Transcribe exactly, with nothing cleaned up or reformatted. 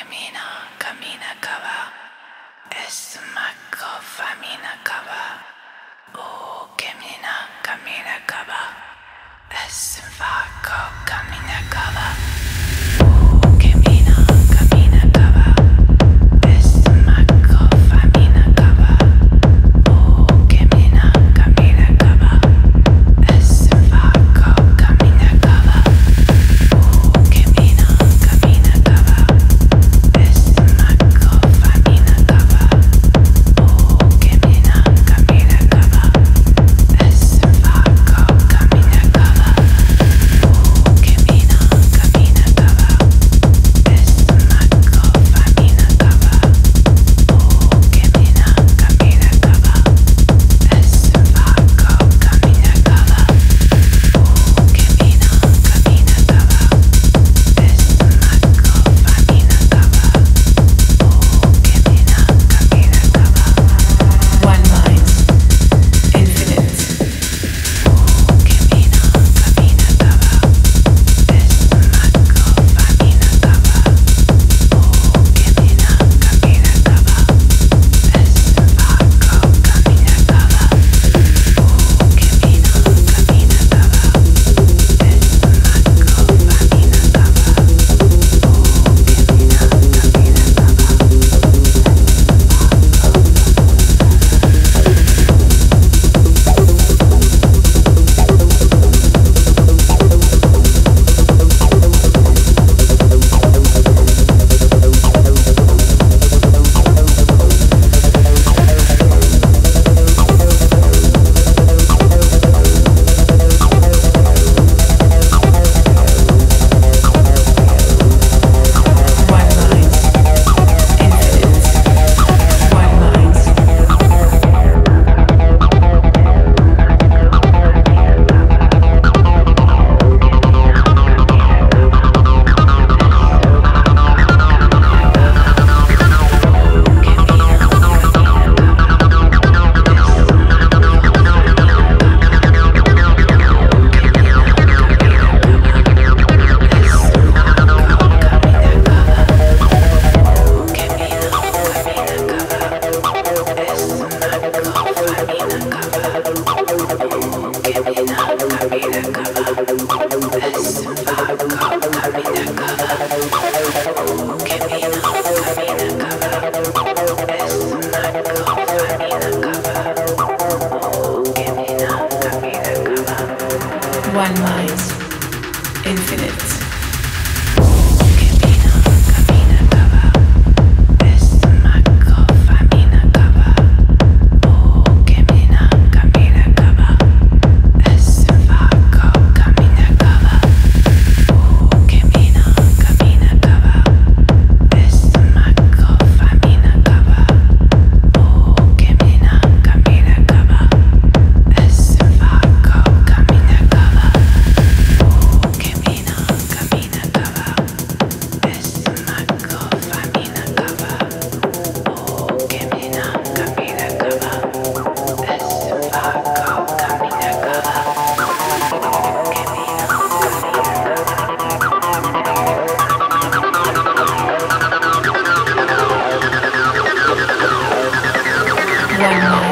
Camina, camina kava, esmako famina kava. Oh, camina, camina kava, esmako camina kava. Oh, camina, camina kava, esmako famina kava. Oh, camina, camina kava, esmako camina kava. Oh, camina, camina kava, esmako famina kava. Oh, camina, camina kava, esmako camina kava. Oh, camina, camina kava, esmako famina kava. Oh, camina, camina kava, esmako camina kava. Oh, camina, camina kava, esmako famina kava. Oh, camina, camina kava. One mind, infinite. Oh, camina, camina kava, esmako famina kava. Oh, camina, camina kava, esmako camina kava. Oh, camina, camina kava, esmako famina kava. Oh, camina, camina One mind, infinite. One mind. One mind, infinite. Camina, camina kava, esmako famina kava. Oh, camina, camina kava, esmako camina kava. Oh, camina, camina kava, esmako famina kava. Oh, camina, camina kava, esmako camina kava. Oh, camina, camina kava, esmako famina kava. Oh, camina, camina kava, esmako camina kava. One